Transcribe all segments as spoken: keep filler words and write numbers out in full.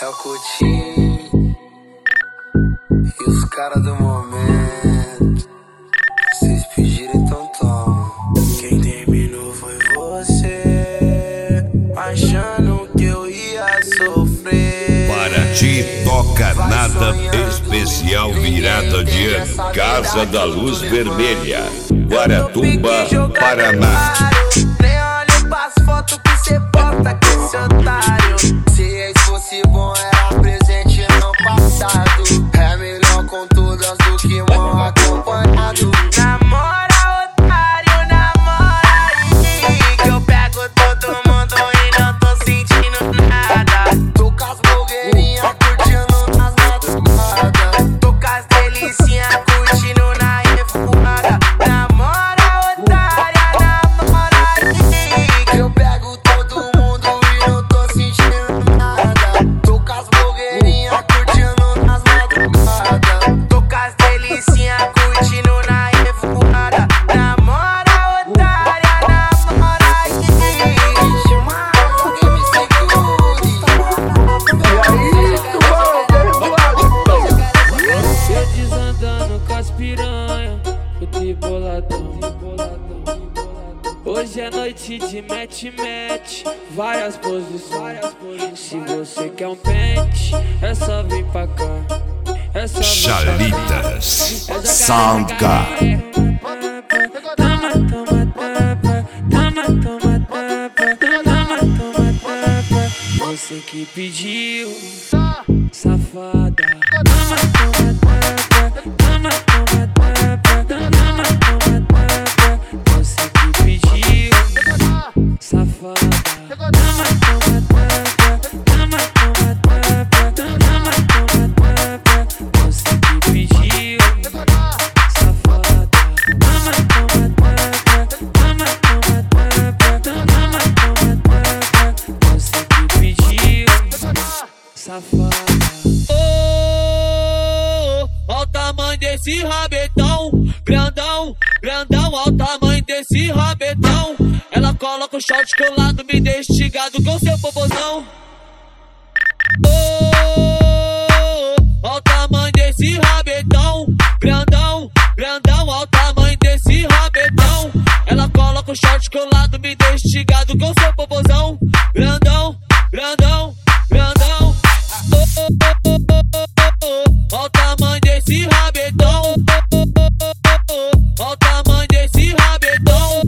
É o Coutinho e os caras do momento. Vocês pediram, então toma. Quem terminou foi você, achando que eu ia sofrer. Para ti toca nada especial virada de ano. Casa da Luz Vermelha, Guaratuba, Paraná. Nem olho pras fotos que cê bota com esse otário. Se ex fosse bom era presente não passado. É melhor com todas do que mal acompanhado. Namora otário, namora aí, que eu pego todo mundo e não tô sentindo nada. Tô com as blogueirinhas curtindo nas madrugadas. Tô com as delicinhas curtindo na revoada. Namora otária, namora aí, que eu pego todo mundo e não tô sentindo nada. Tô com as blogueirinhas curtindo nas madrugadas. Tô com as delicinhas curtindo na revoada. Namora otária, namora aí. Chama alguém me segure. Eu desandando com as piranha, eu tô boladão. Hoje é noite de mete-mete, várias posições. Se você quer um pente, é só vir pra cá. É só vir pra cá. Chalitas Soundcar. Toma, toma, tapa, toma, toma, tapa, toma, toma, tapa. Você que pediu, safada. Toma, toma, tapa, toma, toma, tapa, toma, toma, tapa. Você que pediu, safada. Toma, toma, tapa, toma, toma, tapa, toma, toma, tapa. Você que pediu, safada. Toma, toma, tapa, toma, toma, tapa, toma, toma, tapa. Você que pediu, safada. Oh, ó o tamanho desse rabetão, grandão, grandão, ó o tamanho desse rabetão. Ela coloca o short colado, me deixa instigado com seu popozão. Oh, ó o tamanho desse rabetão, grandão, grandão, ó o tamanho desse rabetão. Ela coloca o short colado, me deixa instigado com seu popozão. Grandão, grandão, grandão. Ó o tamanho desse rabetão, ó o tamanho desse rabetão,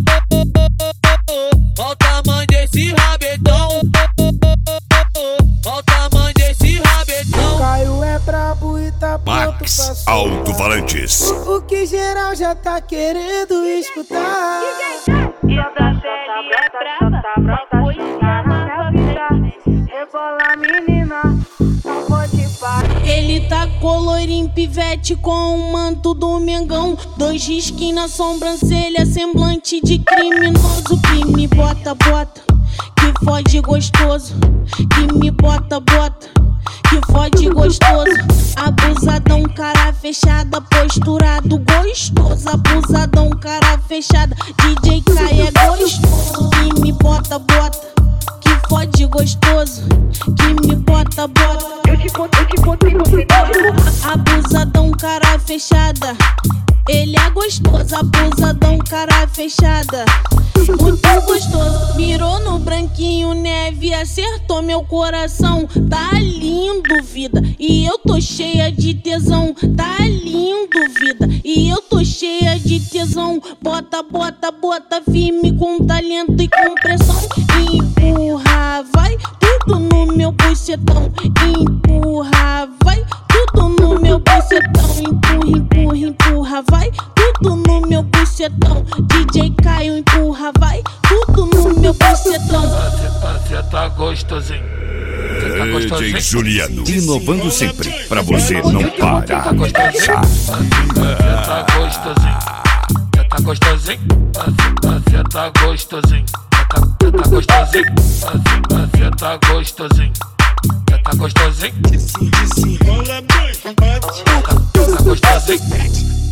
ó o tamanho desse rabetão, ó o tamanho desse rabetão. Caio é brabo e tá pronto Max pra soltar. Alto-Falantes. O que geral já tá querendo escutar. E essa pele é brava, só foi enganar vida. Rebola menina, não pode parar. Ele tá colorinho pivete com o manto do Mengão. Dois risquinhos na sobrancelha, semblante de criminoso. Que me bota, bota, que fode gostoso. Que me bota, bota, que fode gostoso. Abusadão, cara fechada, posturado gostoso. Abusadão, cara fechada, D J Kai é gostoso. Que me bota, bota, que fode gostoso. Que me bota, bota. Eu te conto, eu te conto e você não. Abusadão, cara fechada, ele é gostoso. Abusadão, cara fechada, muito gostoso. Mirou no branquinho neve, acertou meu coração. Tá lindo, vida, e eu tô cheia de tesão. Tá lindo, vida, e eu tô cheia de tesão. Bota, bota, bota firme com talento e com pressão. Empurra, vai tudo no meu bucetão. Empurra, vai tudo no meu bucetão. Empurra, empurra, empurra, vai tudo no meu bucetão. D J Caio, empurra, vai tudo no meu bucetão. Você tá gostosinho. Cê tá gostosinho. D J Juliano, inovando sempre, pra você não parar. Tá gostosinho. Você tá gostosinho. Você tá gostosinho. Você tá gostosinho. Você tá gostosinho. Você tá gostosinho. Você tá gostosinho. Você tá gostosinho.